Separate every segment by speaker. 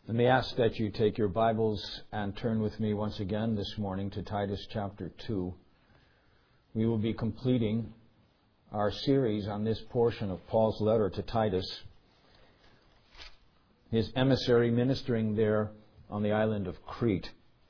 Speaker 1: Let me ask that you take your Bibles and turn with me once again this morning to Titus chapter 2. We will be completing our series on this portion of Paul's letter to Titus, his emissary ministering there on the island of Crete.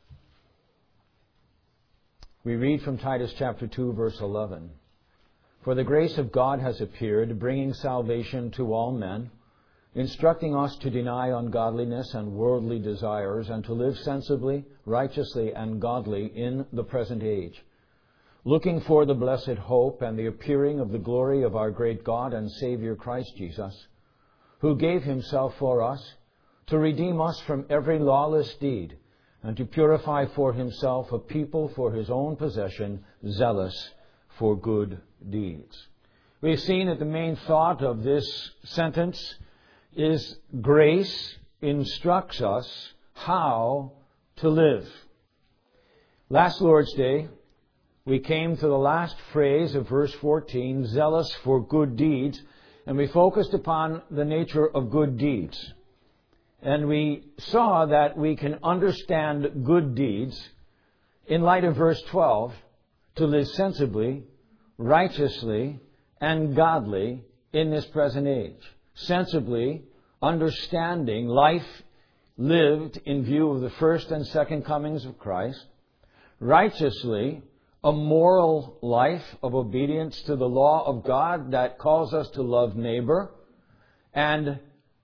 Speaker 1: We read from Titus chapter 2, verse 11. For the grace of God has appeared, bringing salvation to all men, instructing us to deny ungodliness and worldly desires, and to live sensibly, righteously, and godly in the present age, looking for the blessed hope and the appearing of the glory of our great God and Savior Christ Jesus, who gave himself for us to redeem us from every lawless deed, and to purify for himself a people for his own possession, zealous for good deeds. We've seen that the main thought of this sentence is grace instructs us how to live. Last Lord's Day, we came to the last phrase of verse 14, zealous for good deeds, and we focused upon the nature of good deeds. And we saw that we can understand good deeds in light of verse 12, to live sensibly, righteously, and godly in this present age. Sensibly, understanding life lived in view of the first and second comings of Christ. Righteously, a moral life of obedience to the law of God that calls us to love neighbor. And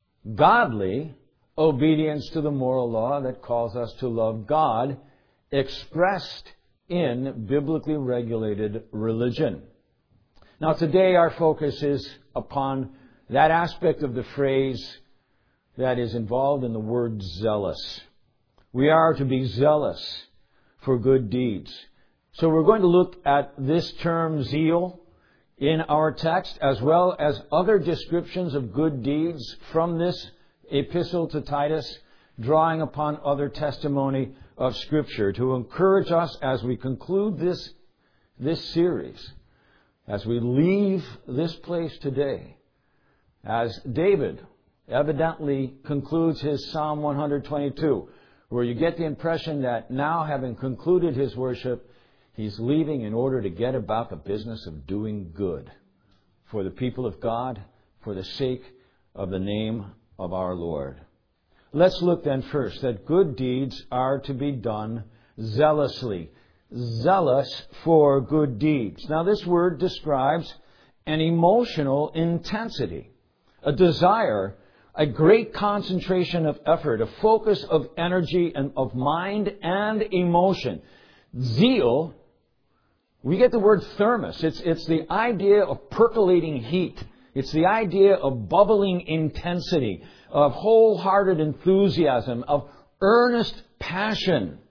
Speaker 1: godly, obedience to the moral law that calls us to love God, expressed in biblically regulated religion. Now today our focus is upon that aspect of the phrase that is involved in the word zealous. We are to be zealous for good deeds. So we're going to look at this term zeal in our text, as well as other descriptions of good deeds from this epistle to Titus, drawing upon other testimony of Scripture to encourage us as we conclude this series, as we leave this place today. As David evidently concludes his Psalm 122, where you get the impression that now, having concluded his worship, he's leaving in order to get about the business of doing good for the people of God, for the sake of the name of our Lord. Let's look then first that good deeds are to be done zealously. Zealous for good deeds. Now this word describes an emotional intensity, a desire, a great concentration of effort, a focus of energy and of mind and emotion. Zeal, we get the word thermos. It's the idea of percolating heat. It's the idea of bubbling intensity, of wholehearted enthusiasm, of earnest passion.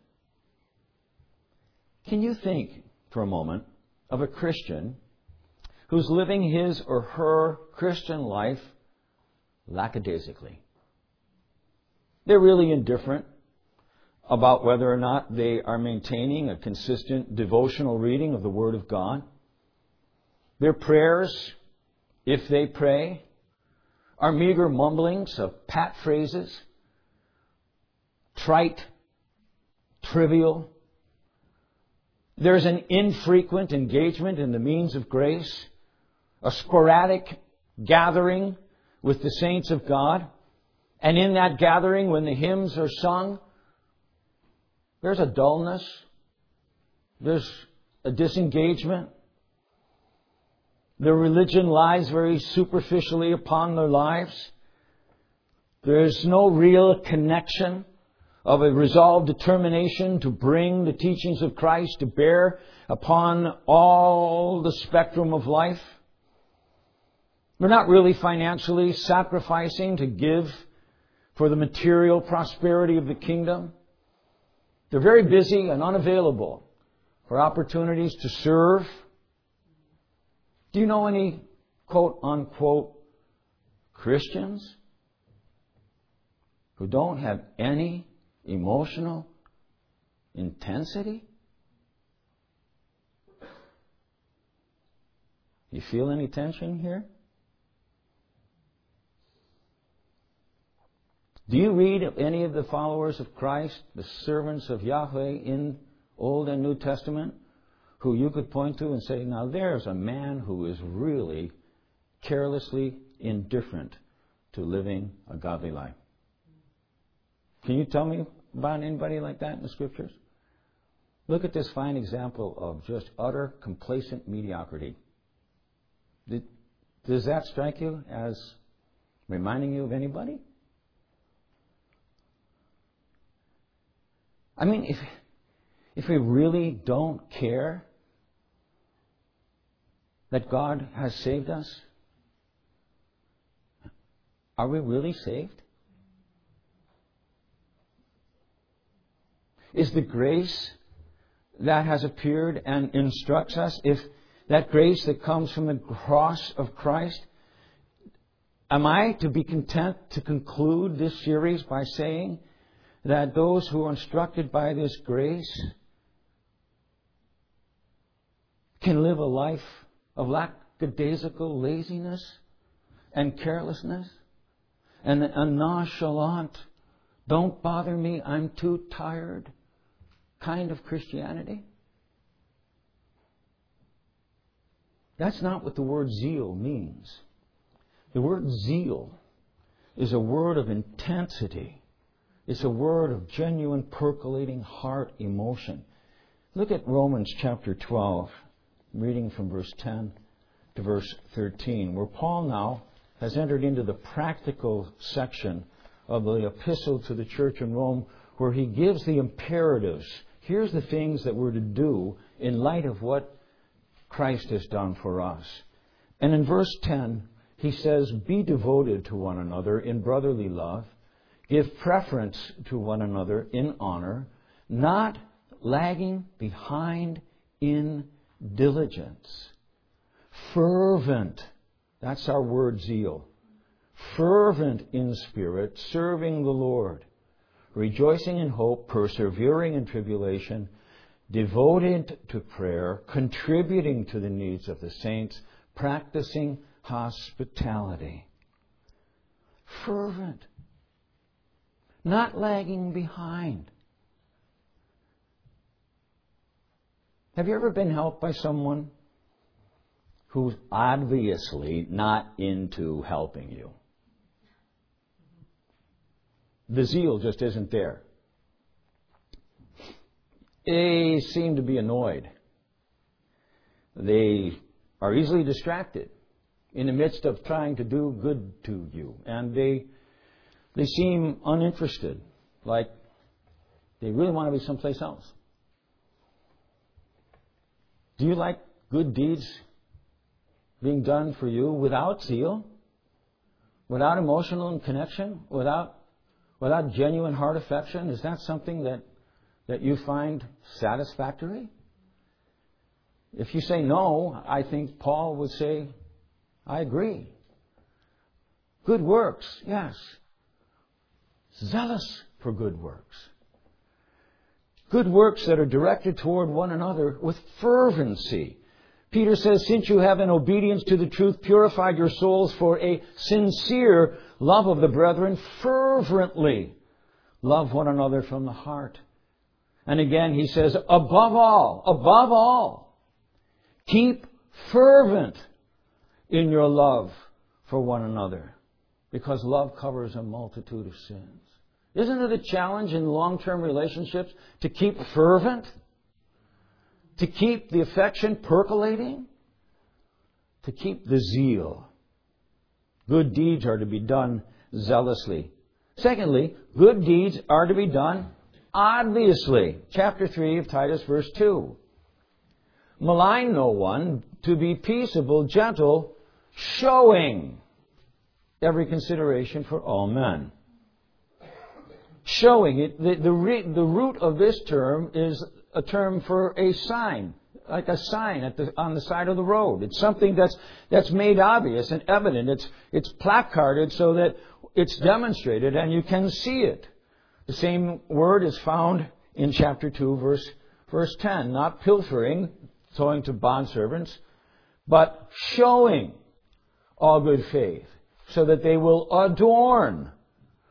Speaker 1: Can you think for a moment of a Christian who's living his or her Christian life lackadaisically? They're really indifferent about whether or not they are maintaining a consistent devotional reading of the Word of God. Their prayers, if they pray, are meager mumblings of pat phrases, trite, trivial. There's an infrequent engagement in the means of grace, a sporadic gathering with the saints of God. And in that gathering, when the hymns are sung, there's a dullness, there's a disengagement. Their religion lies very superficially upon their lives. There's no real connection of a resolved determination to bring the teachings of Christ to bear upon all the spectrum of life. They're not really financially sacrificing to give for the material prosperity of the kingdom. They're very busy and unavailable for opportunities to serve. Do you know any quote-unquote Christians who don't have any emotional intensity? You feel any tension here? Do you read of any of the followers of Christ, the servants of Yahweh in Old and New Testament, who you could point to and say, now there's a man who is really carelessly indifferent to living a godly life? Can you tell me about anybody like that in the Scriptures? Look at this fine example of just utter complacent mediocrity. Does that strike you as reminding you of anybody? I mean, if we really don't care that God has saved us, are we really saved? Is the grace that has appeared and instructs us, if that grace that comes from the cross of Christ, am I to be content to conclude this series by saying that those who are instructed by this grace can live a life of lackadaisical laziness and carelessness and a nonchalant, don't bother me, I'm too tired kind of Christianity? That's not what the word zeal means. The word zeal is a word of intensity. It's a word of genuine, percolating heart emotion. Look at Romans chapter 12, reading from verse 10 to verse 13, where Paul now has entered into the practical section of the epistle to the church in Rome, where he gives the imperatives. Here's the things that we're to do in light of what Christ has done for us. And in verse 10, he says, be devoted to one another in brotherly love. Give preference to one another in honor, not lagging behind in diligence. Fervent. That's our word zeal. Fervent in spirit, serving the Lord. Rejoicing in hope, persevering in tribulation, devoted to prayer, contributing to the needs of the saints, practicing hospitality. Fervent. Not lagging behind. Have you ever been helped by someone who's obviously not into helping you? The zeal just isn't there. They seem to be annoyed. They are easily distracted in the midst of trying to do good to you. And they seem uninterested, like they really want to be someplace else. Do you like good deeds being done for you without zeal, without emotional connection, without genuine heart affection? Is that something that you find satisfactory? If you say no, I think Paul would say, I agree. Good works, yes. Zealous for good works. Good works that are directed toward one another with fervency. Peter says, since you have in obedience to the truth purified your souls for a sincere love of the brethren, fervently love one another from the heart. And again, he says, above all, keep fervent in your love for one another, because love covers a multitude of sins. Isn't it a challenge in long-term relationships to keep fervent? To keep the affection percolating? To keep the zeal. Good deeds are to be done zealously. Secondly, good deeds are to be done obviously. Chapter 3 of Titus, verse 2. Malign no one, to be peaceable, gentle, showing every consideration for all men. Showing it, the root of this term is a term for a sign, like a sign on the side of the road. It's something that's made obvious and evident. It's placarded so that it's demonstrated and you can see it. The same word is found in chapter 2, verse 10. Not pilfering, owing to bondservants, but showing all good faith, so that they will adorn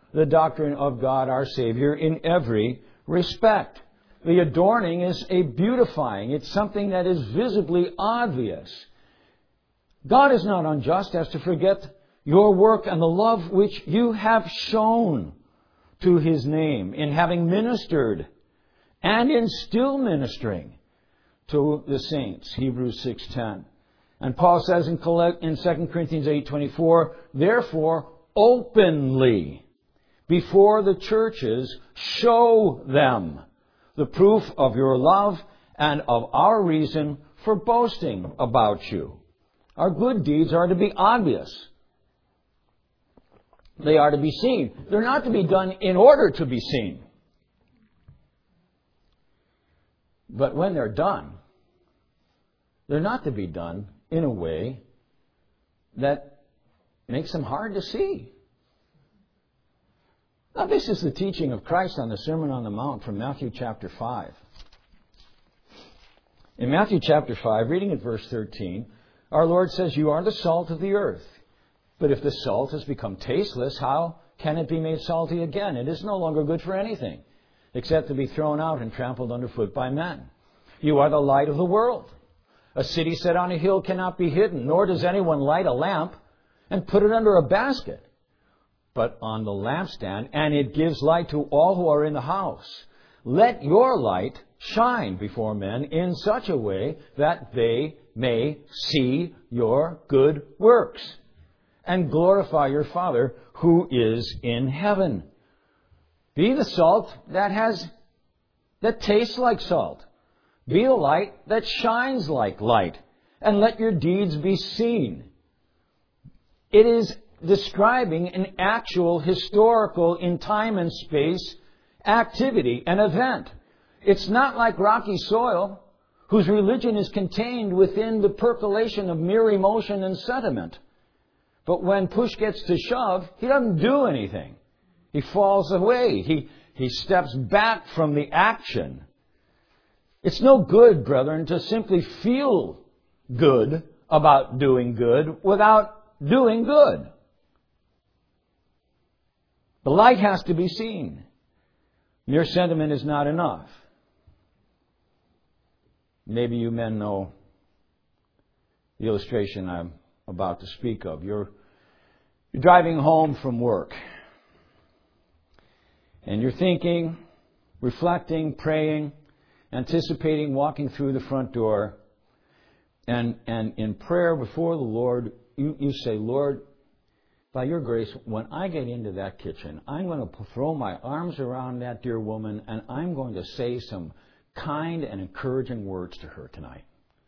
Speaker 1: the doctrine of God our Savior in every respect. The adorning is a beautifying. It's something that is visibly obvious. God is not unjust as to forget your work and the love which you have shown to His name in having ministered and in still ministering to the saints. Hebrews 6:10. And Paul says in 2 Corinthians 8:24, therefore, openly, before the churches, show them the proof of your love and of our reason for boasting about you. Our good deeds are to be obvious. They are to be seen. They're not to be done in order to be seen. But when they're done, they're not to be done in a way that makes them hard to see. Now, this is the teaching of Christ on the Sermon on the Mount from Matthew chapter 5. In Matthew chapter 5, reading at verse 13, our Lord says, you are the salt of the earth. But if the salt has become tasteless, how can it be made salty again? It is no longer good for anything, except to be thrown out and trampled underfoot by men. You are the light of the world. A city set on a hill cannot be hidden, nor does anyone light a lamp and put it under a basket, but on the lampstand, and it gives light to all who are in the house. Let your light shine before men in such a way that they may see your good works and glorify your Father who is in heaven. Be the salt that tastes like salt. Be the light that shines like light, and let your deeds be seen. It is describing an actual historical, in time and space, activity, an event. It's not like rocky soil, whose religion is contained within the percolation of mere emotion and sentiment. But when push gets to shove, he doesn't do anything. He falls away. He steps back from the action. It's no good, brethren, to simply feel good about doing good without doing good. The light has to be seen. Mere sentiment is not enough. Maybe you men know the illustration I'm about to speak of. You're driving home from work, and you're thinking, reflecting, praying, anticipating walking through the front door, and in prayer before the Lord, you say, Lord, by your grace, when I get into that kitchen, I'm going to throw my arms around that dear woman, and I'm going to say some kind and encouraging words to her tonight.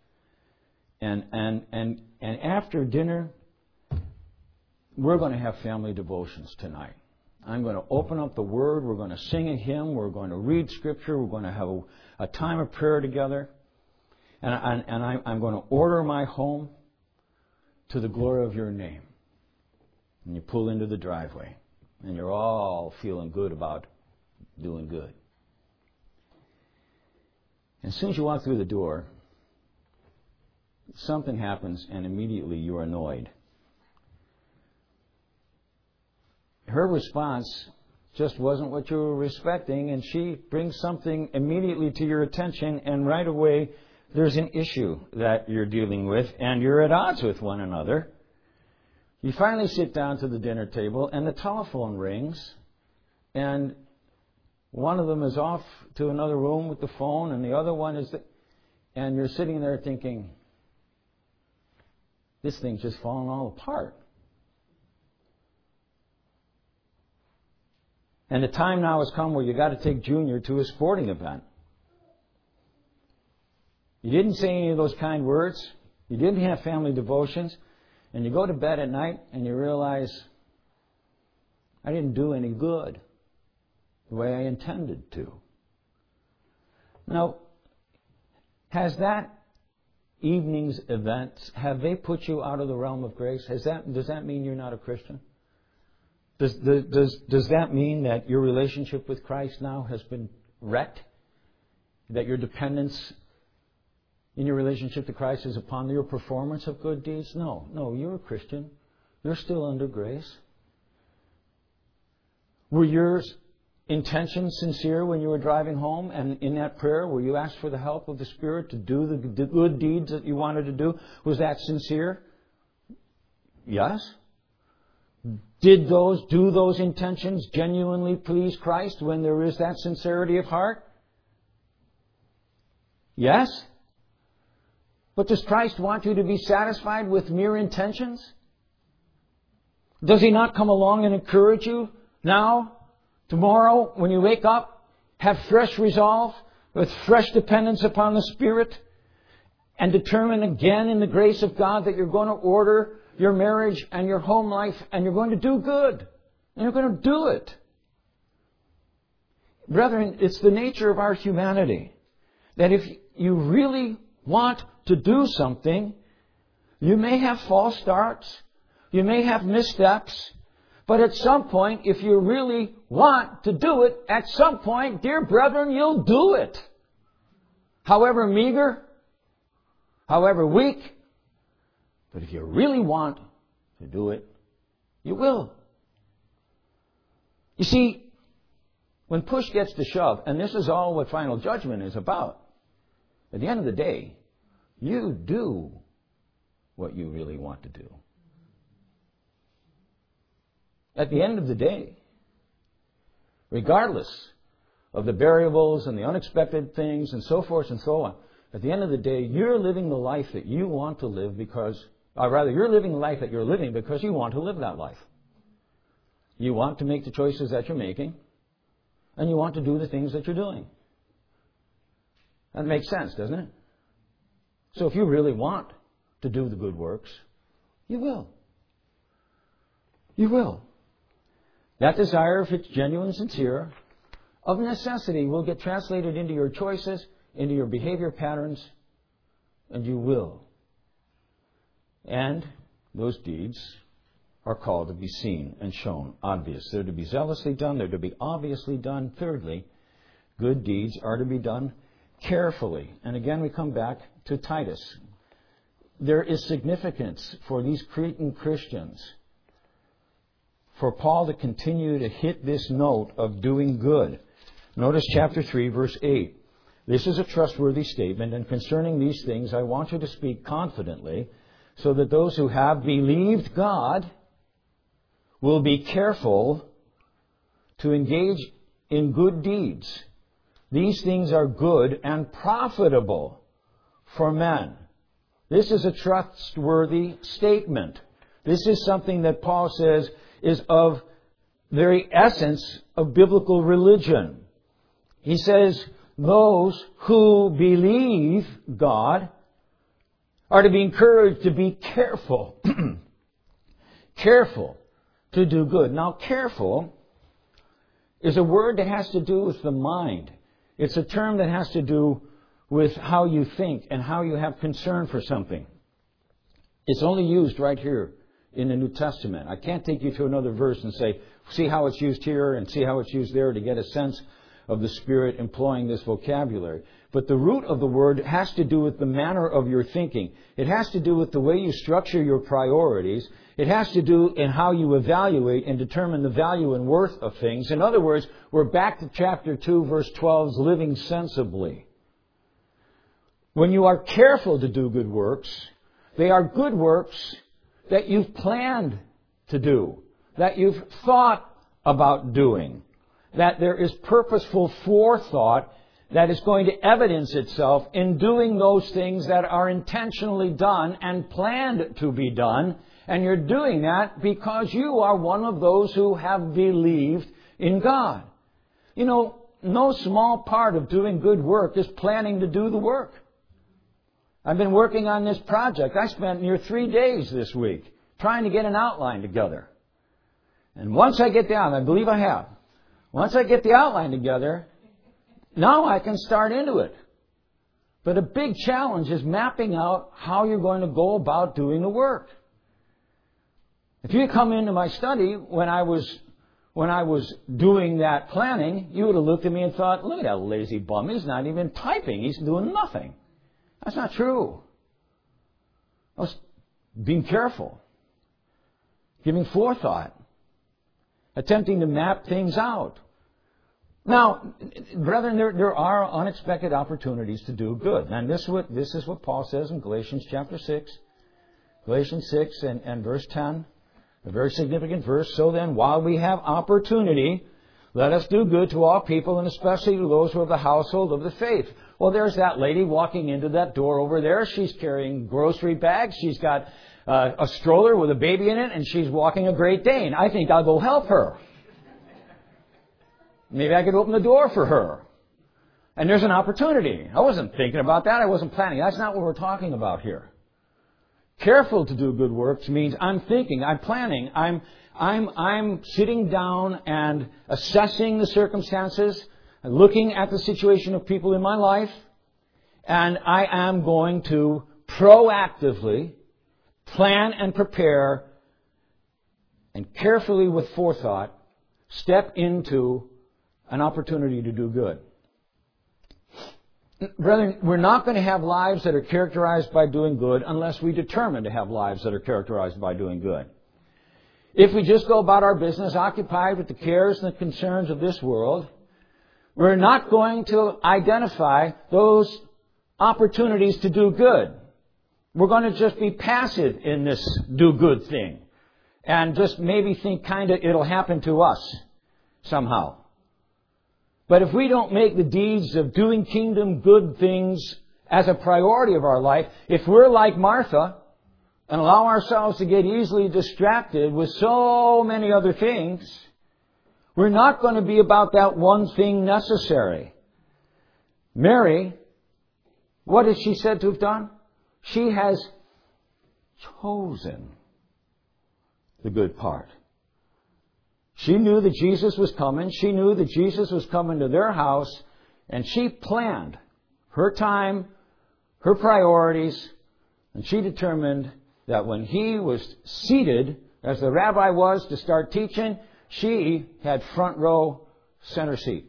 Speaker 1: And after dinner, we're going to have family devotions tonight. I'm going to open up the Word. We're going to sing a hymn. We're going to read Scripture. We're going to have a time of prayer together. And I'm going to order my home to the glory of your name. And you pull into the driveway. And you're all feeling good about doing good. And as soon as you walk through the door, something happens and immediately you're annoyed. Her response just wasn't what you were expecting, and she brings something immediately to your attention, and right away there's an issue that you're dealing with, and you're at odds with one another. You finally sit down to the dinner table, and the telephone rings, and one of them is off to another room with the phone, and the other one is... And you're sitting there thinking, this thing's just falling all apart. And the time now has come where you got to take Junior to a sporting event. You didn't say any of those kind words. You didn't have family devotions. And you go to bed at night and you realize, I didn't do any good the way I intended to. Now, has that evening's events, have they put you out of the realm of grace? Does that mean you're not a Christian? Does that mean that your relationship with Christ now has been wrecked? That your dependence in your relationship to Christ is upon your performance of good deeds? No, you're a Christian. You're still under grace. Were your intentions sincere when you were driving home? And in that prayer, were you asked for the help of the Spirit to do the good deeds that you wanted to do? Was that sincere? Yes. Do those intentions genuinely please Christ when there is that sincerity of heart? Yes. But does Christ want you to be satisfied with mere intentions? Does He not come along and encourage you now, tomorrow, when you wake up, have fresh resolve with fresh dependence upon the Spirit, and determine again in the grace of God that you're going to order your marriage and your home life, and you're going to do good, and you're going to do it? Brethren, it's the nature of our humanity that if you really want to do something, you may have false starts, you may have missteps, but at some point, if you really want to do it, at some point, dear brethren, you'll do it. However meager, however weak, but if you really want to do it, you will. You see, when push gets to shove, and this is all what final judgment is about, at the end of the day, you do what you really want to do. At the end of the day, regardless of the variables and the unexpected things and so forth and so on, at the end of the day, you're living the life that you want to live you're living the life that you're living because you want to live that life. You want to make the choices that you're making, and you want to do the things that you're doing. That makes sense, doesn't it? So if you really want to do the good works, you will. You will. That desire, if it's genuine and sincere, of necessity will get translated into your choices, into your behavior patterns, and you will. And those deeds are called to be seen and shown, obvious. They're to be zealously done. They're to be obviously done. Thirdly, good deeds are to be done carefully. And again, we come back to Titus. There is significance for these Cretan Christians for Paul to continue to hit this note of doing good. Notice chapter 3, verse 8. This is a trustworthy statement, and concerning these things I want you to speak confidently, so that those who have believed God will be careful to engage in good deeds. These things are good and profitable for men. This is a trustworthy statement. This is something that Paul says is of very essence of biblical religion. He says those who believe God are to be encouraged to be careful. Careful to do good. Now, careful is a word that has to do with the mind. It's a term that has to do with how you think and how you have concern for something. It's only used right here in the New Testament. I can't take you to another verse and say, see how it's used here and see how it's used there to get a sense of the Spirit employing this vocabulary. But the root of the word has to do with the manner of your thinking. It has to do with the way you structure your priorities. It has to do in how you evaluate and determine the value and worth of things. In other words, we're back to chapter 2, verse 12's living sensibly. When you are careful to do good works, they are good works that you've planned to do, that you've thought about doing, that there is purposeful forethought that is going to evidence itself in doing those things that are intentionally done and planned to be done. And you're doing that because you are one of those who have believed in God. You know, no small part of doing good work is planning to do the work. I've been working on this project. I spent near 3 days this week trying to get an outline together. And once I get down, I believe I have. Once I get the outline together, now I can start into it. But a big challenge is mapping out how you're going to go about doing the work. If you come into my study when I was doing that planning, you would have looked at me and thought, look at that lazy bum. He's not even typing. He's doing nothing. That's not true. I was being careful, giving forethought. attempting to map things out. Now, brethren, there are unexpected opportunities to do good. And this is what Paul says in Galatians chapter 6. Galatians 6 and verse 10. A very significant verse. So then, while we have opportunity, let us do good to all people, and especially to those who are of the household of the faith. Well, there's that lady walking into that door over there. She's carrying grocery bags. She's got a stroller with a baby in it, and she's walking a Great Dane. I think I'll go help her. Maybe I could open the door for her. And there's an opportunity. I wasn't thinking about that. I wasn't planning. That's not what we're talking about here. Careful to do good works means I'm thinking, I'm planning, I'm sitting down and assessing the circumstances, looking at the situation of people in my life, and I am going to proactively plan and prepare and carefully with forethought step into an opportunity to do good. Brethren, we're not going to have lives that are characterized by doing good unless we determine to have lives that are characterized by doing good. If we just go about our business occupied with the cares and the concerns of this world, we're not going to identify those opportunities to do good. We're going to just be passive in this do good thing and just maybe think it'll happen to us somehow. But if we don't make the deeds of doing kingdom good things as a priority of our life, if we're like Martha and allow ourselves to get easily distracted with so many other things, we're not going to be about that one thing necessary. Mary, what is she said to have done? She has chosen the good part. She knew that Jesus was coming. She knew that Jesus was coming to their house. And she planned her time, her priorities, and she determined that when he was seated, as the rabbi was, to start teaching, she had front row center seat.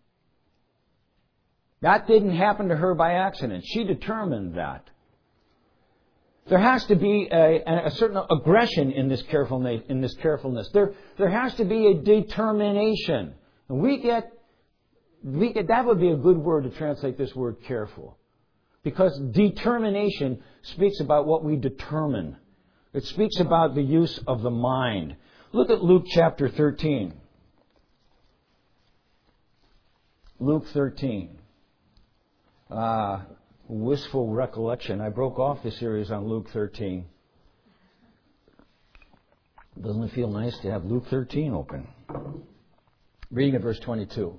Speaker 1: That didn't happen to her by accident. She determined that. There has to be a certain aggression in this carefulness. There has to be a determination. And that would be a good word to translate this word careful. Because determination speaks about what we determine. It speaks about the use of the mind. Look at Luke chapter 13. Luke 13. Wistful recollection. I broke off the series on Luke 13. Doesn't it feel nice to have Luke 13 open? Reading at verse 22.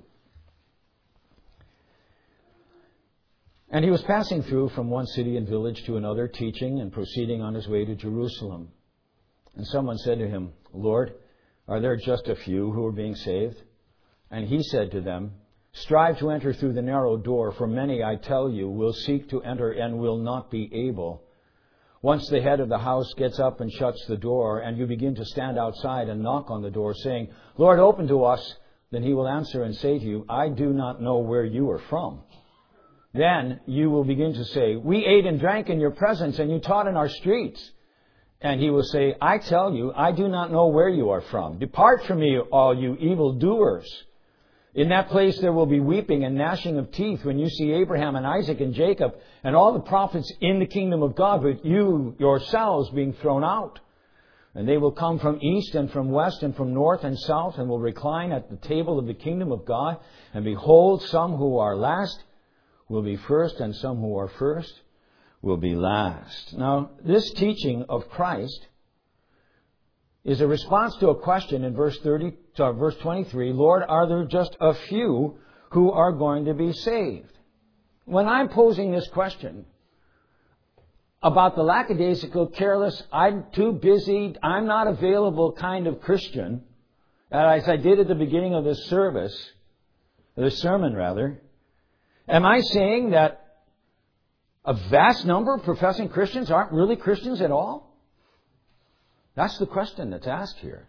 Speaker 1: And he was passing through from one city and village to another, teaching and proceeding on his way to Jerusalem. And someone said to him, Lord, are there just a few who are being saved? And he said to them, strive to enter through the narrow door, for many, I tell you, will seek to enter and will not be able. Once the head of the house gets up and shuts the door, and you begin to stand outside and knock on the door, saying, Lord, open to us, then he will answer and say to you, I do not know where you are from. Then you will begin to say, we ate and drank in your presence, and you taught in our streets. And he will say, I tell you, I do not know where you are from. Depart from me, all you evildoers. In that place there will be weeping and gnashing of teeth when you see Abraham and Isaac and Jacob and all the prophets in the kingdom of God, but you yourselves being thrown out. And they will come from east and from west and from north and south and will recline at the table of the kingdom of God. And behold, some who are last will be first, and some who are first will be last. Now, this teaching of Christ is a response to a question in verse 23, Lord, are there just a few who are going to be saved? When I'm posing this question about the lackadaisical, careless, I'm too busy, I'm not available kind of Christian, as I did at the beginning of this sermon, am I saying that a vast number of professing Christians aren't really Christians at all? That's the question that's asked here.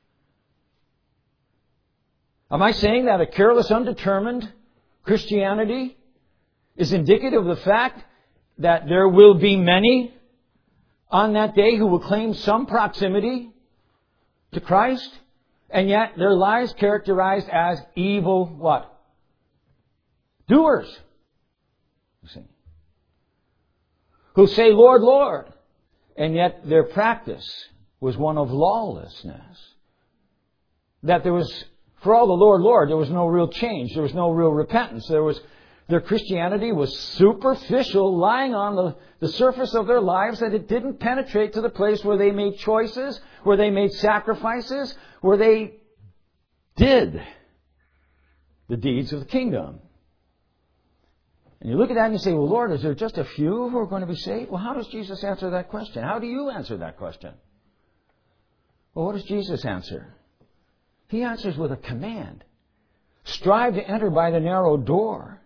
Speaker 1: Am I saying that a careless, undetermined Christianity is indicative of the fact that there will be many on that day who will claim some proximity to Christ And yet their lives characterized as evil what? Doers. You see. Who say, Lord, Lord. And yet their practice was one of lawlessness. That there was, for all the Lord, Lord, there was no real change. There was no real repentance. Their Christianity was superficial, lying on the surface of their lives, that it didn't penetrate to the place where they made choices, where they made sacrifices, where they did the deeds of the kingdom. And you look at that and you say, well, Lord, is there just a few who are going to be saved? Well, how does Jesus answer that question? How do you answer that question? Well, what does Jesus answer? He answers with a command. Strive to enter by the narrow door.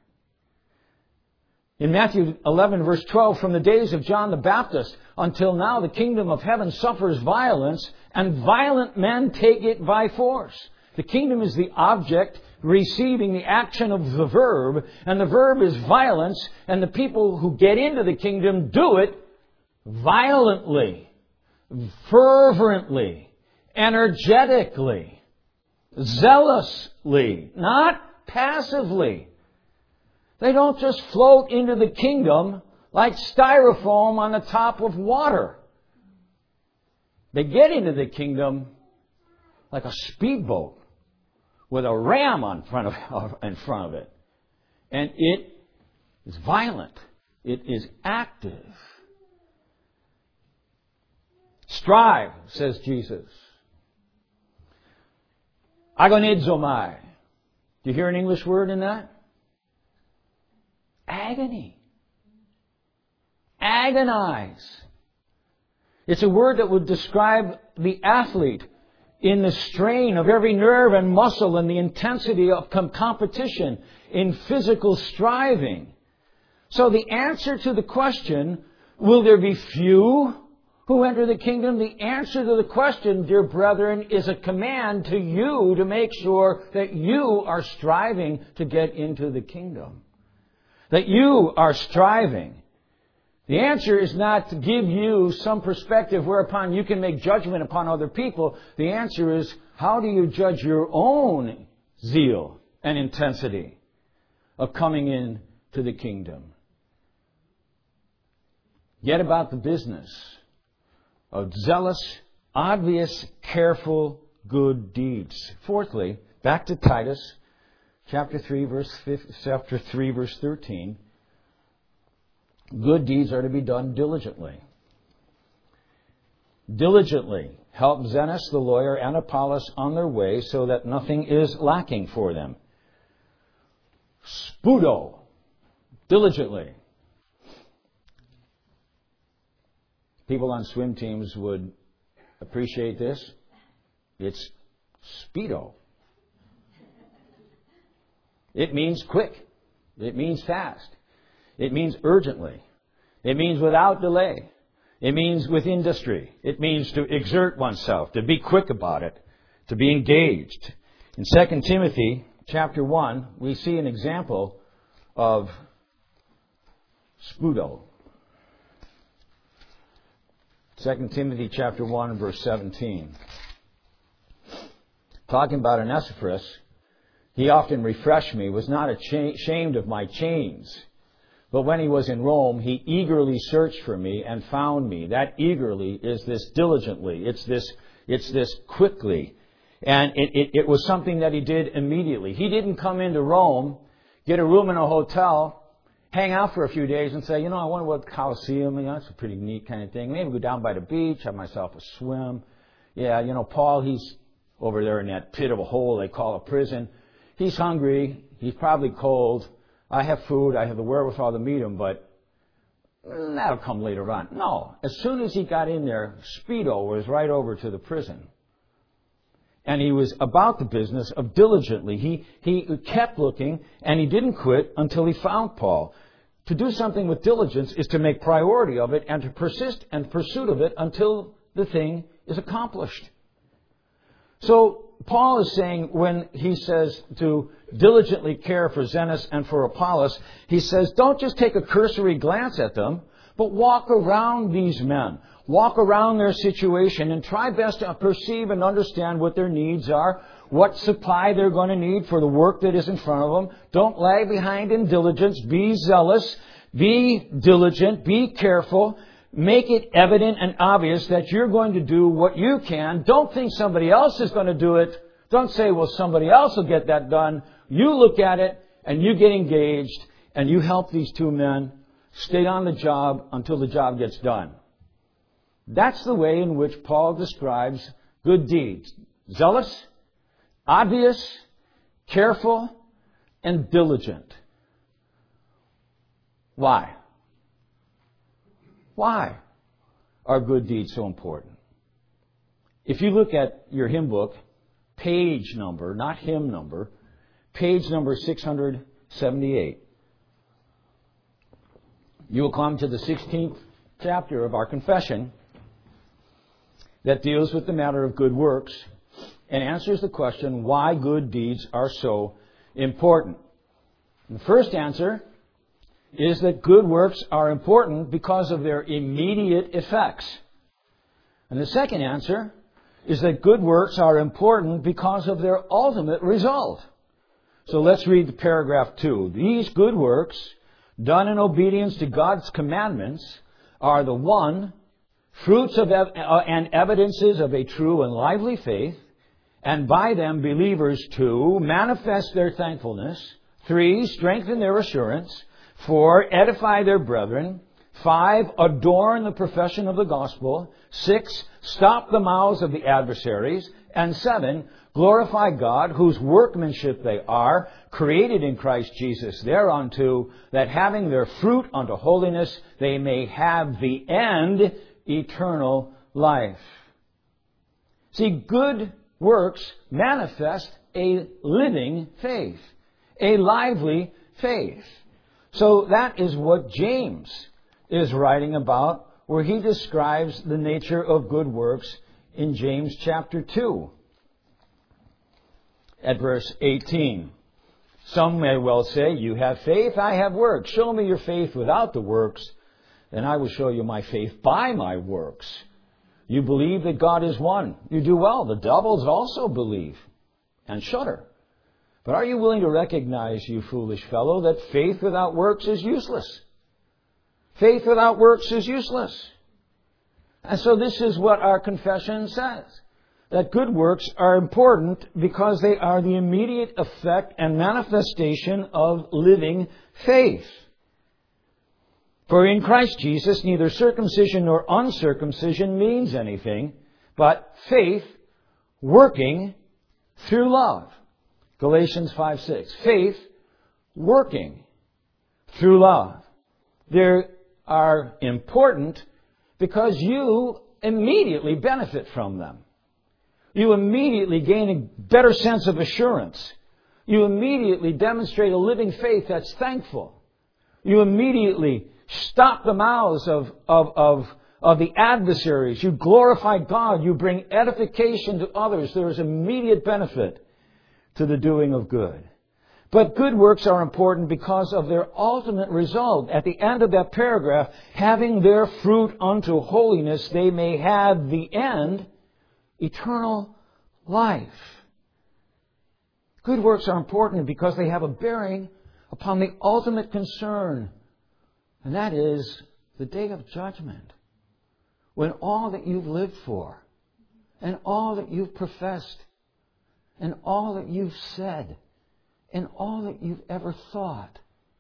Speaker 1: In Matthew 11, verse 12, from the days of John the Baptist until now, the kingdom of heaven suffers violence, and violent men take it by force. The kingdom is the object receiving the action of the verb, and the verb is violence, and the people who get into the kingdom do it violently, fervently, energetically, zealously, not passively. They don't just float into the kingdom like styrofoam on the top of water. They get into the kingdom like a speedboat with a ram in front of it. And it is violent. It is active. Strive, says Jesus. Agonizomai. Do you hear an English word in that? Agony. Agonize. It's a word that would describe the athlete in the strain of every nerve and muscle and the intensity of competition in physical striving. So the answer to the question, will there be few who enter the kingdom? The answer to the question, dear brethren, is a command to you to make sure that you are striving to get into the kingdom. That you are striving. The answer is not to give you some perspective whereupon you can make judgment upon other people. The answer is, how do you judge your own zeal and intensity of coming in to the kingdom? Get about the business of zealous, obvious, careful, good deeds. Fourthly, back to Titus, chapter 3, verse 13. Good deeds are to be done diligently. Diligently help Zenas the lawyer and Apollos on their way so that nothing is lacking for them. Spudo. Diligently. People on swim teams would appreciate this. It's speedo. It means quick. It means fast. It means urgently. It means without delay. It means with industry. It means to exert oneself, to be quick about it, to be engaged. In 2 Timothy chapter 1, we see an example of spudo. 2 Timothy chapter 1, verse 17. Talking about Onesiphorus, he often refreshed me, was not ashamed of my chains. But when he was in Rome, he eagerly searched for me and found me. That eagerly is this diligently. It's this quickly. And it was something that he did immediately. He didn't come into Rome, get a room in a hotel, hang out for a few days and say, I wonder what Colosseum, it's a pretty neat kind of thing. Maybe go down by the beach, have myself a swim. Yeah, Paul, he's over there in that pit of a hole they call a prison. He's hungry. He's probably cold. I have food. I have the wherewithal to meet him, but that'll come later on. No. As soon as he got in there, Speedo was right over to the prison. And he was about the business of diligently. He kept looking, and he didn't quit until he found Paul. To do something with diligence is to make priority of it and to persist in pursuit of it until the thing is accomplished. So Paul is saying, when he says to diligently care for Zenas and for Apollos, he says, don't just take a cursory glance at them, but walk around these men. walk around their situation and try best to perceive and understand what their needs are, what supply they're going to need for the work that is in front of them. Don't lag behind in diligence. Be zealous. Be diligent. Be careful. Make it evident and obvious that you're going to do what you can. Don't think somebody else is going to do it. Don't say, well, somebody else will get that done. You look at it and you get engaged and you help these two men stay on the job until the job gets done. That's the way in which Paul describes good deeds. Zealous, obvious, careful, and diligent. Why? Why are good deeds so important? If you look at your hymn book, page number, not hymn number, page number 678, you will come to the 16th chapter of our confession that deals with the matter of good works and answers the question why good deeds are so important. And the first answer is that good works are important because of their immediate effects. And the second answer is that good works are important because of their ultimate result. So let's read the paragraph 2. These good works, done in obedience to God's commandments, are the 1, fruits of and evidences of a true and lively faith, and by them believers 2, manifest their thankfulness, 3, strengthen their assurance, 4, edify their brethren, 5, adorn the profession of the gospel, 6, stop the mouths of the adversaries, and 7, glorify God, whose workmanship they are, created in Christ Jesus thereunto, that having their fruit unto holiness, they may have the end, eternal life. See, good works manifest a living faith, a lively faith. So that is what James is writing about, where he describes the nature of good works in James chapter 2. At verse 18. Some may well say, you have faith, I have works. Show me your faith without the works, and I will show you my faith by my works. You believe that God is one. You do well. The devils also believe and shudder. But are you willing to recognize, you foolish fellow, that faith without works is useless? Faith without works is useless. And so this is what our confession says. That good works are important because they are the immediate effect and manifestation of living faith. For in Christ Jesus, neither circumcision nor uncircumcision means anything, but faith working through love. Galatians 5:6. Faith working through love. They are important because you immediately benefit from them. You immediately gain a better sense of assurance. You immediately demonstrate a living faith that's thankful. You immediately stop the mouths of the adversaries. You glorify God. You bring edification to others. There is immediate benefit to the doing of good. But good works are important because of their ultimate result. At the end of that paragraph, having their fruit unto holiness, they may have the end, eternal life. Good works are important because they have a bearing upon the ultimate concern, and that is the day of judgment, when all that you've lived for, and all that you've professed, and all that you've said, and all that you've ever thought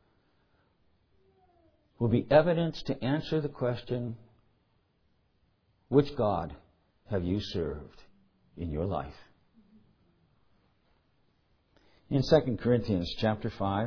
Speaker 1: will be evidence to answer the question, which God have you served in your life? In 2 Corinthians chapter 5,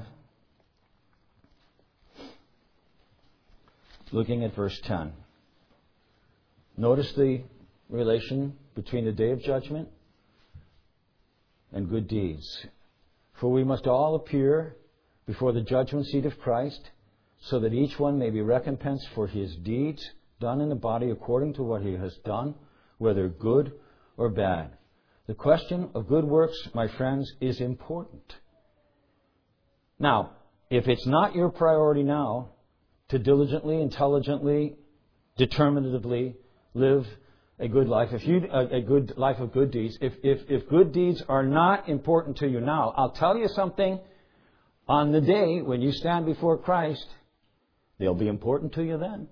Speaker 1: looking at verse 10, notice the relation between the day of judgment and good deeds. For we must all appear before the judgment seat of Christ, so that each one may be recompensed for his deeds done in the body according to what he has done, whether good or bad. The question of good works, my friends, is important. Now, if it's not your priority now to diligently, intelligently, determinatively live a good life, a good life of good deeds, if good deeds are not important to you now, I'll tell you something, on the day when you stand before Christ, they'll be important to you then.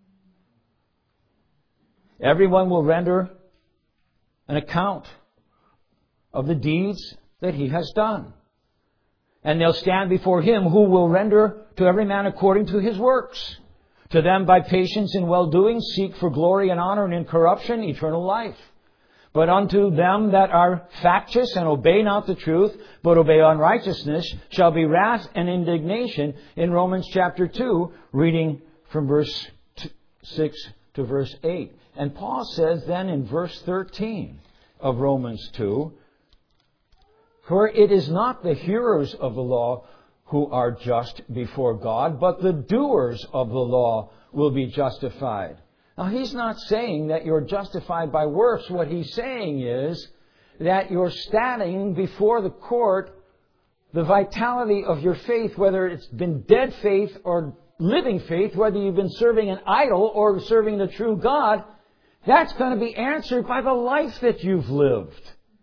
Speaker 1: Everyone will render an account of the deeds that he has done. And they'll stand before Him who will render to every man according to his works. To them by patience in well-doing seek for glory and honor and incorruption, eternal life. But unto them that are factious and obey not the truth, but obey unrighteousness, shall be wrath and indignation, in Romans chapter 2, reading from verse 6 to verse 8. And Paul says then in verse 13 of Romans 2, for it is not the hearers of the law who are just before God, but the doers of the law will be justified. Now, he's not saying that you're justified by works. What he's saying is that you're standing before the court, the vitality of your faith, whether it's been dead faith or living faith, whether you've been serving an idol or serving the true God, that's going to be answered by the life that you've lived.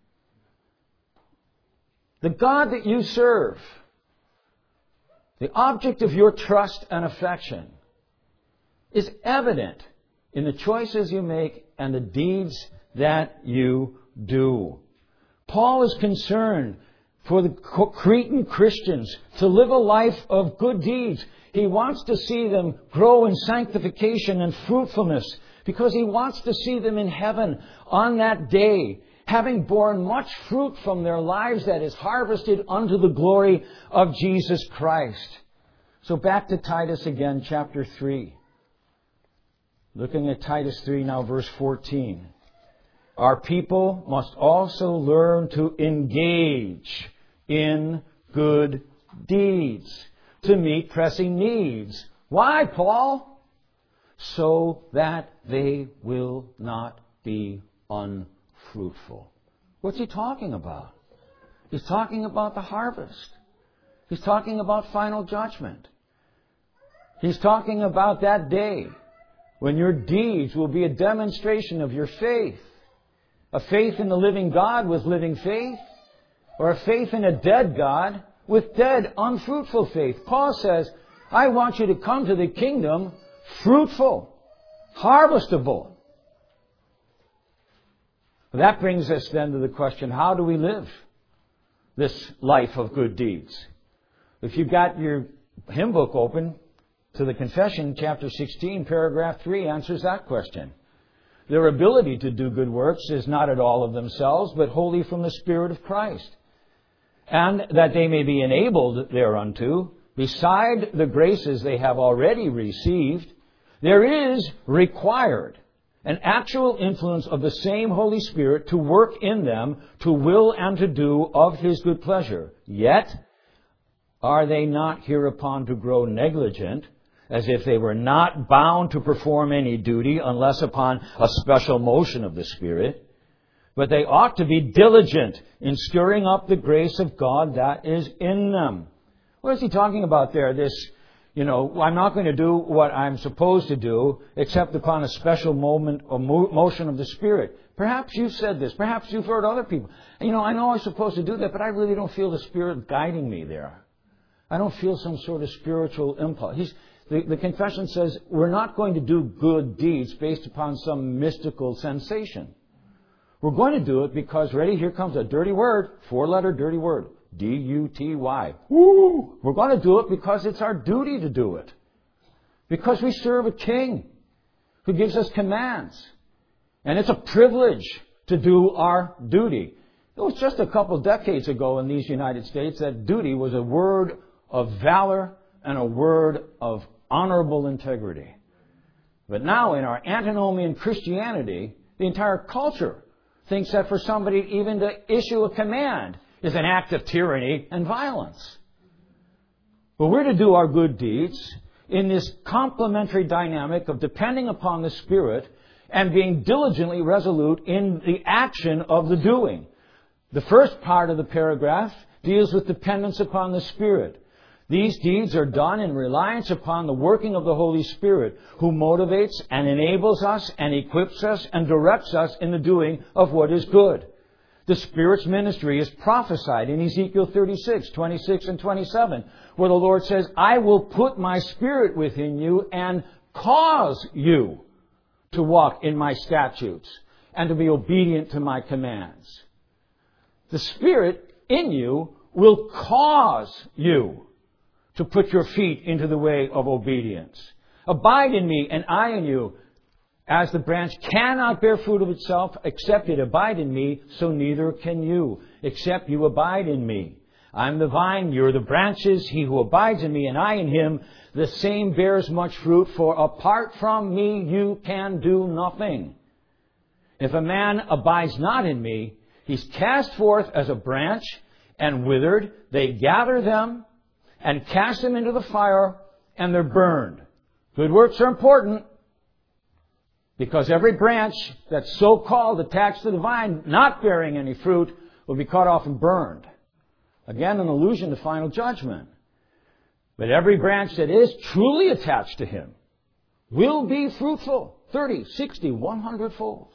Speaker 1: The God that you serve, the object of your trust and affection, is evident in the choices you make and the deeds that you do. Paul is concerned for the Cretan Christians to live a life of good deeds. He wants to see them grow in sanctification and fruitfulness because he wants to see them in heaven on that day, having borne much fruit from their lives that is harvested unto the glory of Jesus Christ. So back to Titus again, chapter 3. Looking at Titus 3 now, verse 14. Our people must also learn to engage in good deeds, to meet pressing needs. Why, Paul? So that they will not be unfruitful. What's he talking about? He's talking about the harvest. He's talking about final judgment. He's talking about that day when your deeds will be a demonstration of your faith. A faith in the living God with living faith, or a faith in a dead God with dead, unfruitful faith. Paul says, I want you to come to the kingdom fruitful, harvestable. That brings us then to the question, how do we live this life of good deeds? If you've got your hymn book open to the Confession, chapter 16, paragraph 3 answers that question. Their ability to do good works is not at all of themselves, but wholly from the Spirit of Christ. And that they may be enabled thereunto, beside the graces they have already received, there is required an actual influence of the same Holy Spirit to work in them, to will and to do of His good pleasure. Yet, are they not hereupon to grow negligent, as if they were not bound to perform any duty unless upon a special motion of the Spirit? But they ought to be diligent in stirring up the grace of God that is in them. What is he talking about there? I'm not going to do what I'm supposed to do except upon a special moment or motion of the Spirit. Perhaps you've said this. Perhaps you've heard other people. I know I'm supposed to do that, but I really don't feel the Spirit guiding me there. I don't feel some sort of spiritual impulse. The confession says we're not going to do good deeds based upon some mystical sensation. We're going to do it because, ready, here comes a dirty word, 4-letter dirty word, D-U-T-Y. Woo! We're going to do it because it's our duty to do it. Because we serve a king who gives us commands. And it's a privilege to do our duty. It was just a couple decades ago in these United States that duty was a word of valor and a word of honorable integrity. But now in our antinomian Christianity, the entire culture thinks that for somebody even to issue a command is an act of tyranny and violence. But we're to do our good deeds in this complementary dynamic of depending upon the Spirit and being diligently resolute in the action of the doing. The first part of the paragraph deals with dependence upon the Spirit. These deeds are done in reliance upon the working of the Holy Spirit, who motivates and enables us and equips us and directs us in the doing of what is good. The Spirit's ministry is prophesied in Ezekiel 36, 26 and 27, where the Lord says, I will put my Spirit within you and cause you to walk in my statutes and to be obedient to my commands. The Spirit in you will cause you to put your feet into the way of obedience. Abide in me and I in you. As the branch cannot bear fruit of itself except it abide in me, so neither can you, except you abide in me. I am the vine, you are the branches. He who abides in me and I in him, the same bears much fruit, for apart from me you can do nothing. If a man abides not in me, he's cast forth as a branch and withered. They gather them and cast them into the fire, and they're burned. Good works are important, because every branch that's so-called attached to the vine, not bearing any fruit, will be cut off and burned. Again, an allusion to final judgment. But every branch that is truly attached to him will be fruitful, 30, 60, 100-fold.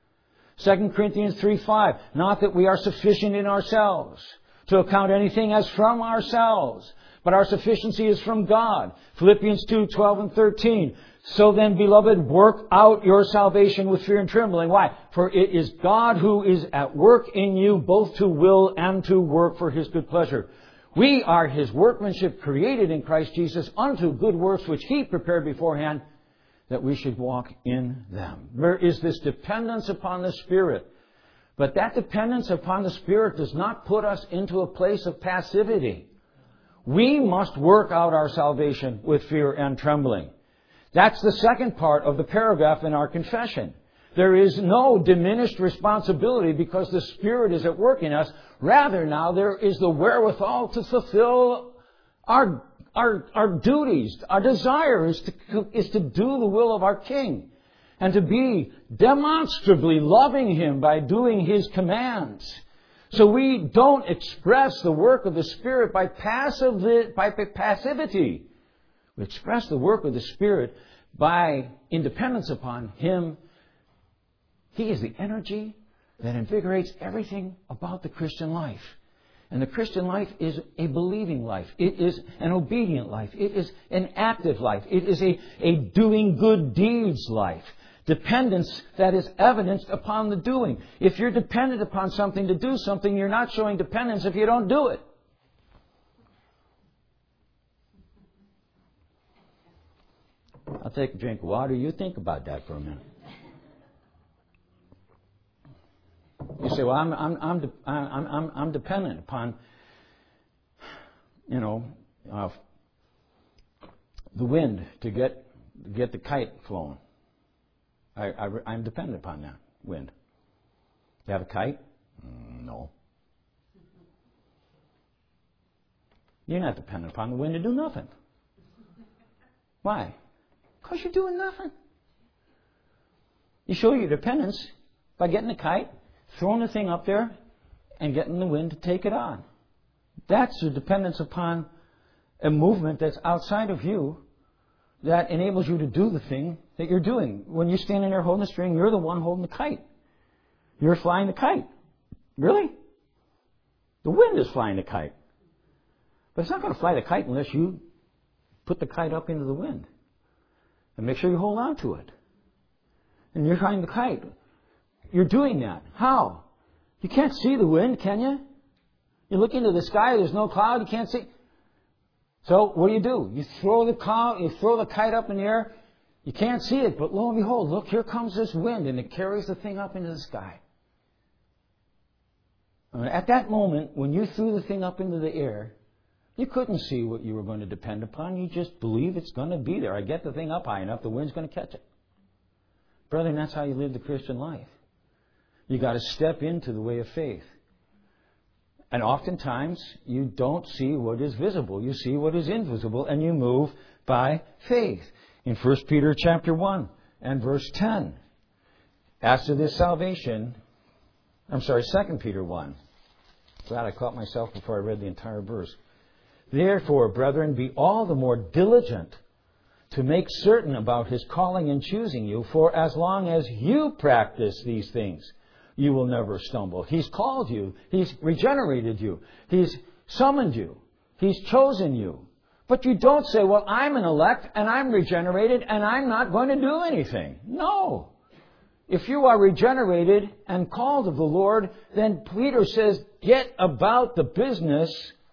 Speaker 1: 2 Corinthians 3:5, not that we are sufficient in ourselves to account anything as from ourselves, but our sufficiency is from God. Philippians 2:12 and 13. So then, beloved, work out your salvation with fear and trembling. Why? For it is God who is at work in you, both to will and to work for His good pleasure. We are His workmanship, created in Christ Jesus unto good works, which He prepared beforehand, that we should walk in them. There is this dependence upon the Spirit. But that dependence upon the Spirit does not put us into a place of passivity. We must work out our salvation with fear and trembling. That's the second part of the paragraph in our confession. There is no diminished responsibility because the Spirit is at work in us. Rather, now there is the wherewithal to fulfill our duties. Our desire is to do the will of our King and to be demonstrably loving Him by doing His commands. So we don't express the work of the Spirit by passivity. We express the work of the Spirit by independence upon Him. He is the energy that invigorates everything about the Christian life. And the Christian life is a believing life. It is an obedient life. It is an active life. It is a doing good deeds life. Dependence that is evidenced upon the doing. If you're dependent upon something to do something, you're not showing dependence if you don't do it. I'll take a drink of water. You think about that for a minute. You say, "Well, I'm dependent upon, the wind to get the kite flown. I'm dependent upon that wind. You have a kite? No. You're not dependent upon the wind to do nothing. Why? Because you're doing nothing. You show your dependence by getting a kite, throwing the thing up there, and getting the wind to take it on. That's your dependence upon a movement that's outside of you that enables you to do the thing that you're doing. When you're standing there holding the string, you're the one holding the kite. You're flying the kite. Really? The wind is flying the kite. But it's not going to fly the kite unless you put the kite up into the wind. And make sure you hold on to it. And you're flying the kite. You're doing that. How? You can't see the wind, can you? You look into the sky, there's no cloud, you can't see. So what do? You throw the kite up in the air. You can't see it, but lo and behold, look, here comes this wind, and it carries the thing up into the sky. At that moment, when you threw the thing up into the air, you couldn't see what you were going to depend upon. You just believe it's going to be there. I get the thing up high enough, the wind's going to catch it. Brethren, that's how you live the Christian life. You've got to step into the way of faith. And oftentimes, you don't see what is visible. You see what is invisible, and you move by faith. In 1 Peter chapter 1 and verse 10, as to this salvation, 2 Peter 1. Glad I caught myself before I read the entire verse. Therefore, brethren, be all the more diligent to make certain about His calling and choosing you, for as long as you practice these things, you will never stumble. He's called you. He's regenerated you. He's summoned you. He's chosen you. But you don't say, well, I'm an elect and I'm regenerated and I'm not going to do anything. No. If you are regenerated and called of the Lord, then Peter says, get about the business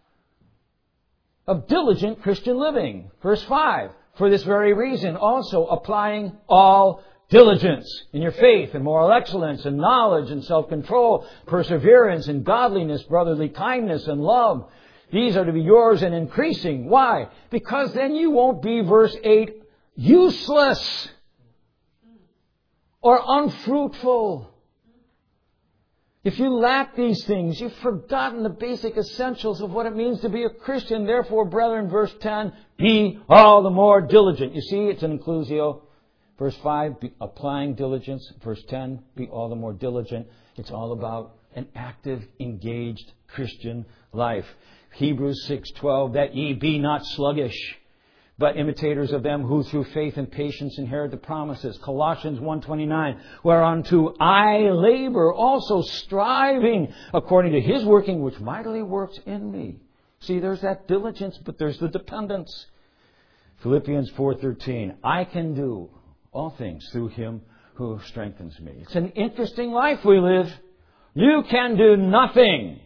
Speaker 1: of diligent Christian living. Verse 5, for this very reason, also applying all diligence in your faith and moral excellence and knowledge and self-control, perseverance and godliness, brotherly kindness and love. These are to be yours and increasing. Why? Because then you won't be, verse 8, useless or unfruitful. If you lack these things, you've forgotten the basic essentials of what it means to be a Christian. Therefore, brethren, verse 10, be all the more diligent. You see, it's an inclusio. Verse 5, be applying diligence. Verse 10, be all the more diligent. It's all about an active, engaged Christian life. Hebrews 6:12, that ye be not sluggish, but imitators of them who through faith and patience inherit the promises. Colossians 1:29, whereunto I labor, also striving according to His working, which mightily works in me. See, there's that diligence, but there's the dependence. Philippians 4:13, I can do all things through Him who strengthens me. It's an interesting life we live. You can do nothing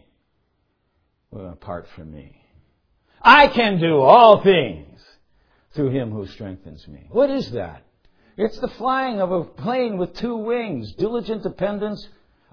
Speaker 1: apart from me. I can do all things through Him who strengthens me. What is that? It's the flying of a plane with two wings. Diligent dependence.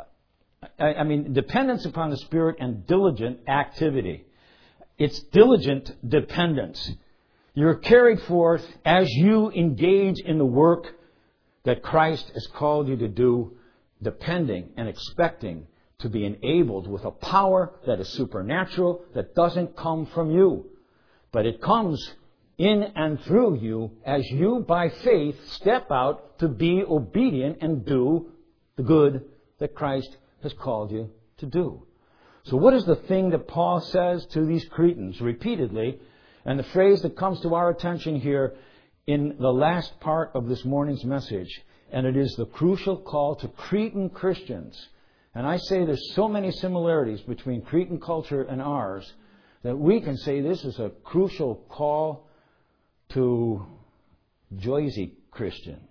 Speaker 1: Dependence upon the Spirit and diligent activity. It's diligent dependence. You're carried forth as you engage in the work that Christ has called you to do, depending and expecting to be enabled with a power that is supernatural, that doesn't come from you. But it comes in and through you as you, by faith, step out to be obedient and do the good that Christ has called you to do. So what is the thing that Paul says to these Cretans repeatedly? And the phrase that comes to our attention here in the last part of this morning's message, and it is the crucial call to Cretan Christians. And I say there's so many similarities between Cretan culture and ours that we can say this is a crucial call to Joyzy Christians.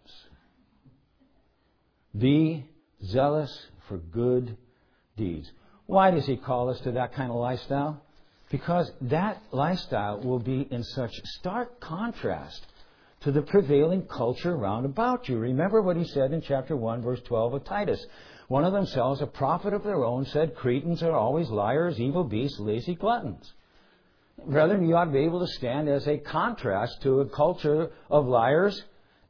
Speaker 1: Be zealous for good deeds. Why does He call us to that kind of lifestyle? Because that lifestyle will be in such stark contrast to the prevailing culture round about you. Remember what he said in chapter 1, verse 12 of Titus. One of themselves, a prophet of their own, said, Cretans are always liars, evil beasts, lazy gluttons. Brethren, you ought to be able to stand as a contrast to a culture of liars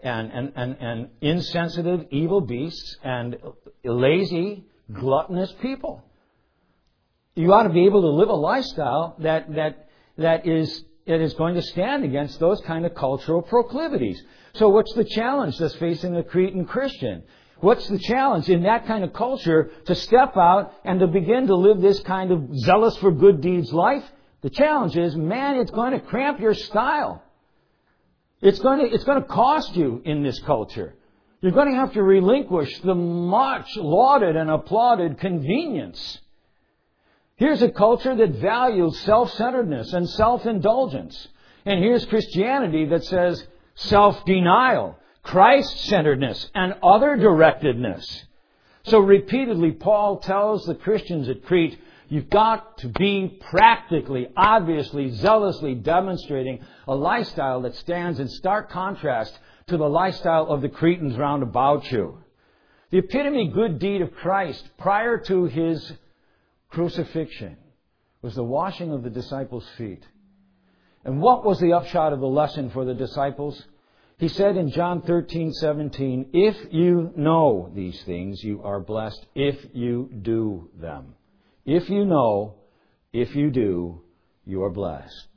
Speaker 1: and insensitive, evil beasts and lazy, gluttonous people. You ought to be able to live a lifestyle that is going to stand against those kind of cultural proclivities. So what's the challenge that's facing the Cretan Christian? What's the challenge in that kind of culture to step out and to begin to live this kind of zealous for good deeds life? The challenge is, man, it's going to cramp your style. It's going to cost you in this culture. You're going to have to relinquish the much lauded and applauded convenience. Here's a culture that values self-centeredness and self-indulgence. And here's Christianity that says self-denial, Christ-centeredness, and other-directedness. So repeatedly, Paul tells the Christians at Crete, you've got to be practically, obviously, zealously demonstrating a lifestyle that stands in stark contrast to the lifestyle of the Cretans round about you. The epitome good deed of Christ prior to His crucifixion was the washing of the disciples' feet. And what was the upshot of the lesson for the disciples? He said in John 13:17, if you know these things, you are blessed if you do them. If you know, if you do, you are blessed.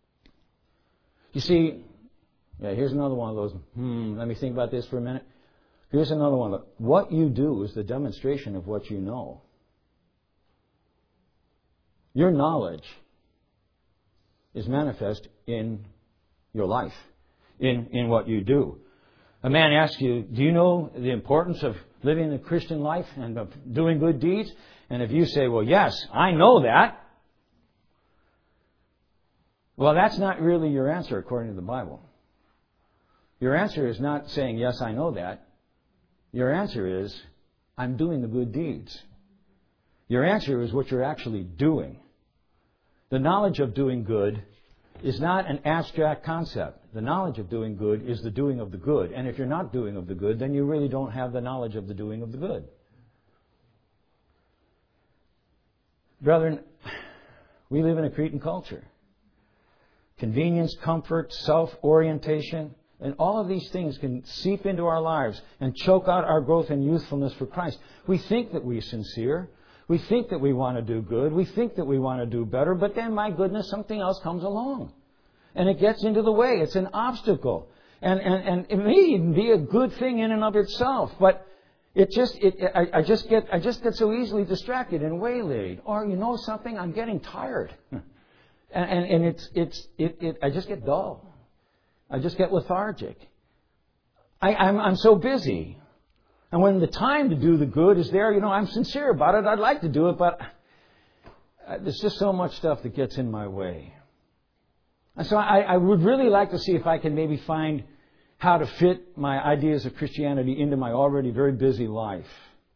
Speaker 1: You see, here's another one of those, let me think about this for a minute. Here's another one. What you do is the demonstration of what you know. Your knowledge is manifest in your life, in what you do. A man asks you, do you know the importance of living a Christian life and of doing good deeds? And if you say, well, yes, I know that. Well, that's not really your answer according to the Bible. Your answer is not saying, yes, I know that. Your answer is, I'm doing the good deeds. Your answer is what you're actually doing. The knowledge of doing good is not an abstract concept. The knowledge of doing good is the doing of the good. And if you're not doing of the good, then you really don't have the knowledge of the doing of the good. Brethren, we live in a Cretan culture. Convenience, comfort, self-orientation, and all of these things can seep into our lives and choke out our growth and youthfulness for Christ. We think that we're sincere. We think that we want to do good. We think that we want to do better. But then, my goodness, something else comes along. And it gets into the way. It's an obstacle. And it may even be a good thing in and of itself. But I just get so easily distracted and waylaid. Or, you know something? I'm getting tired. And I just get dull. I just get lethargic. I'm so busy. And when the time to do the good is there, I'm sincere about it. I'd like to do it, but there's just so much stuff that gets in my way. And so I would really like to see if I can maybe find how to fit my ideas of Christianity into my already very busy life.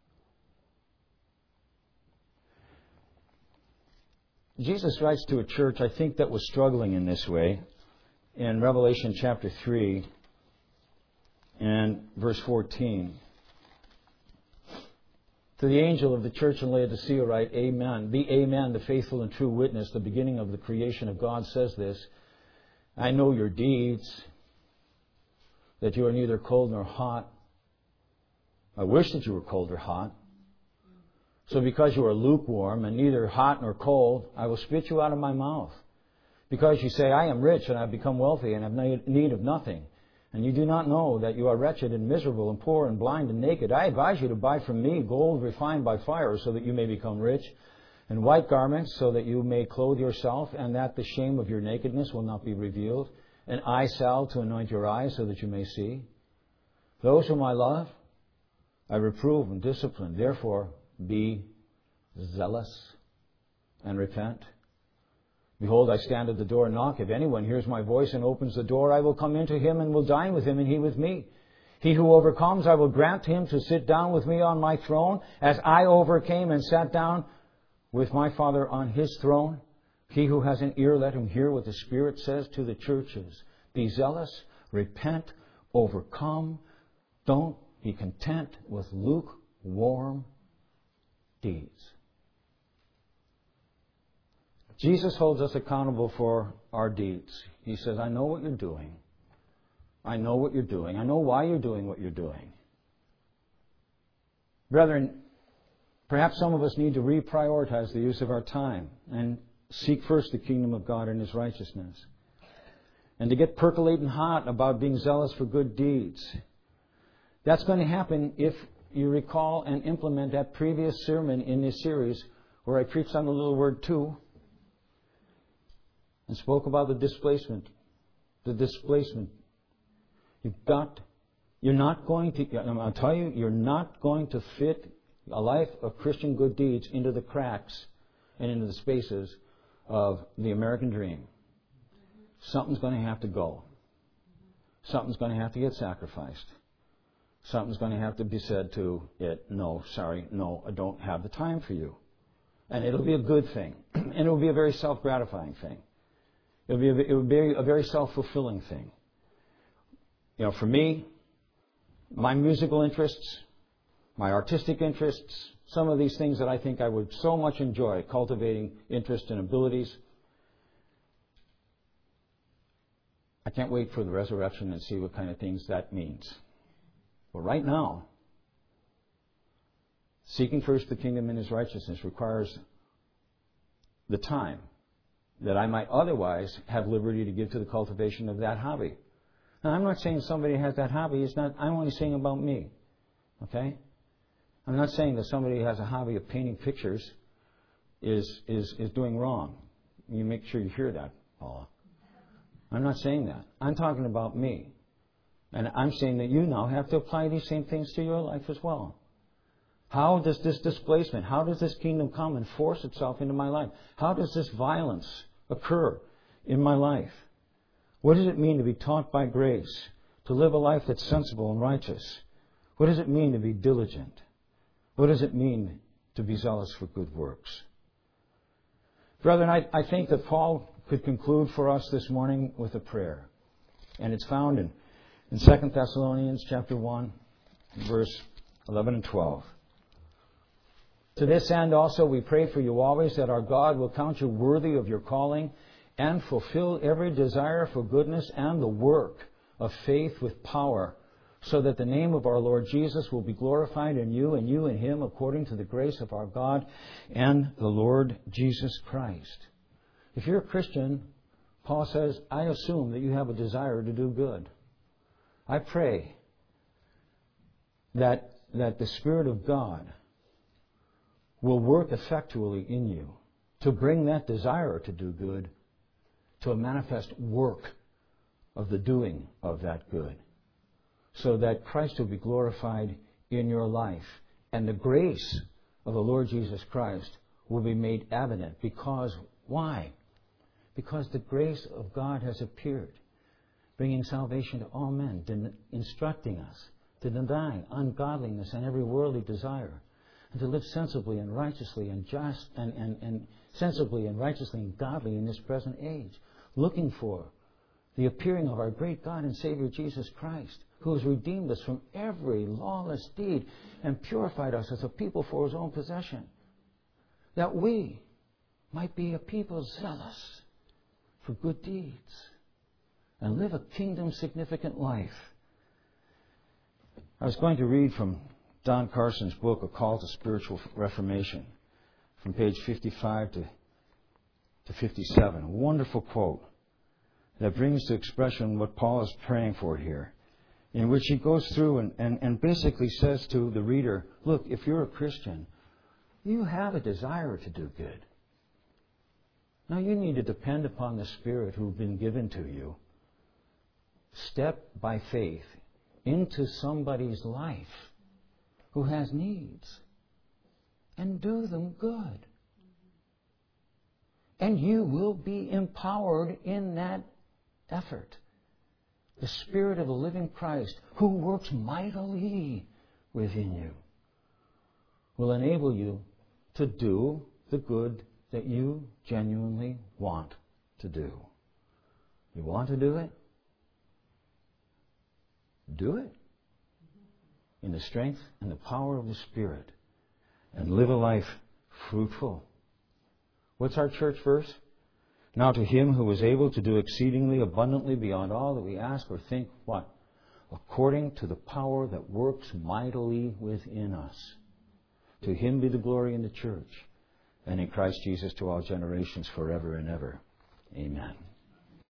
Speaker 1: Jesus writes to a church, I think, that was struggling in this way. In Revelation chapter 3 and verse 14. To the angel of the church in Laodicea write, Amen. The Amen, the faithful and true witness, the beginning of the creation of God, says this, I know your deeds, that you are neither cold nor hot. I wish that you were cold or hot. So because you are lukewarm and neither hot nor cold, I will spit you out of my mouth. Because you say, I am rich and I have become wealthy and have need of nothing. And you do not know that you are wretched and miserable and poor and blind and naked. I advise you to buy from me gold refined by fire so that you may become rich, and white garments so that you may clothe yourself, and that the shame of your nakedness will not be revealed, and eye salve to anoint your eyes so that you may see. Those whom I love, I reprove and discipline. Therefore, be zealous and repent. Behold, I stand at the door and knock. If anyone hears my voice and opens the door, I will come into him and will dine with him and he with me. He who overcomes, I will grant him to sit down with me on my throne, as I overcame and sat down with my Father on his throne. He who has an ear, let him hear what the Spirit says to the churches. Be zealous, repent, overcome. Don't be content with lukewarm deeds. Jesus holds us accountable for our deeds. He says, I know what you're doing. I know what you're doing. I know why you're doing what you're doing. Brethren, perhaps some of us need to reprioritize the use of our time and seek first the kingdom of God and His righteousness. And to get percolating hot about being zealous for good deeds. That's going to happen if you recall and implement that previous sermon in this series where I preached on the little word "to" and spoke about the displacement. The displacement. You're not going to fit a life of Christian good deeds into the cracks and into the spaces of the American dream. Something's going to have to go. Something's going to have to get sacrificed. Something's going to have to be said to it, no, I don't have the time for you. And it'll be a good thing. And it'll be a very self-gratifying thing. It will be a very self-fulfilling thing. For me, my musical interests, my artistic interests, some of these things that I think I would so much enjoy cultivating interest and abilities. I can't wait for the resurrection and see what kind of things that means. But right now, seeking first the kingdom and His righteousness requires the time that I might otherwise have liberty to give to the cultivation of that hobby. Now, I'm not saying somebody has that hobby. I'm only saying about me. Okay? I'm not saying that somebody who has a hobby of painting pictures is doing wrong. You make sure you hear that. Paula. I'm not saying that. I'm talking about me. And I'm saying that you now have to apply these same things to your life as well. How does this displacement, how does this kingdom come and force itself into my life? How does this violence occur in my life? What does it mean to be taught by grace, to live a life that's sensible and righteous? What does it mean to be diligent? What does it mean to be zealous for good works? Brethren, I think that Paul could conclude for us this morning with a prayer. And it's found in 2 Thessalonians chapter 1, verse 11 and 12. To this end also we pray for you always, that our God will count you worthy of your calling and fulfill every desire for goodness and the work of faith with power, so that the name of our Lord Jesus will be glorified in you and you in Him, according to the grace of our God and the Lord Jesus Christ. If you're a Christian, Paul says, I assume that you have a desire to do good. I pray that the Spirit of God will work effectually in you to bring that desire to do good to a manifest work of the doing of that good, so that Christ will be glorified in your life, and the grace of the Lord Jesus Christ will be made evident. Because, why? Because the grace of God has appeared, bringing salvation to all men, instructing us to deny ungodliness and every worldly desire, and to live sensibly and righteously and just and sensibly and righteously and godly in this present age, looking for the appearing of our great God and Savior Jesus Christ, who has redeemed us from every lawless deed and purified us as a people for His own possession, that we might be a people zealous for good deeds and live a kingdom-significant life. I was going to read from Don Carson's book, A Call to Spiritual Reformation, from page 55 to 57. A wonderful quote that brings to expression what Paul is praying for here, in which he goes through and basically says to the reader, look, if you're a Christian, you have a desire to do good. Now you need to depend upon the Spirit who's been given to you. Step by faith into somebody's life who has needs and do them good. And you will be empowered in that effort. The Spirit of the living Christ, who works mightily within you, will enable you to do the good that you genuinely want to do. You want to do it? Do it in the strength and the power of the Spirit, and live a life fruitful. What's our church verse? Now to Him who is able to do exceedingly abundantly beyond all that we ask or think, what? According to the power that works mightily within us. To Him be the glory in the church and in Christ Jesus to all generations forever and ever. Amen.